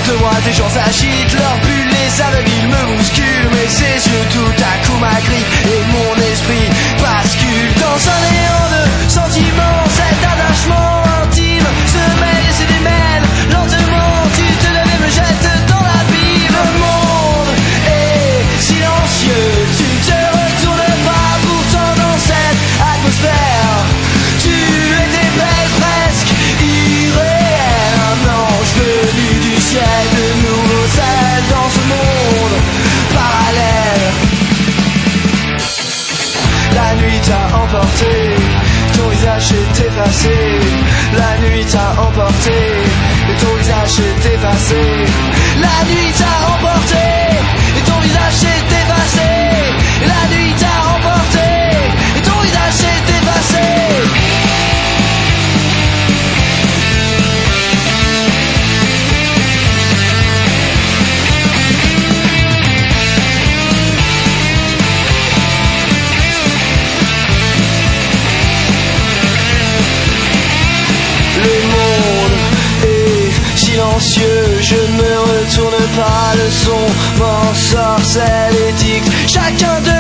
de moi des gens s'agitent, leurs bulles les aveugles, ils me bousculent, mais ses yeux tout à coup m'agrippent et mon esprit bascule dans un néant de sentiments. Cet attachement intime se mêle et se démêle lentement, tu te lèves et me jettes dans l'abîme. Le monde est silencieux, tu ne te retournes pas, pourtant dans cette atmosphère tu étais belle, presque irréelle, un ange venu du ciel, de nouveaux ailes dans ce monde parallèle. La nuit t'a emporté, ton visage s'est effacé. La nuit t'a emporté, et ton visage s'est effacé. La nuit t'a emporté, et ton visage s'est effacé. La nuit t'a emporté, et ton visage s'est effacé. Je ne me retourne pas, le son m'ensorcelle et dicte chacun de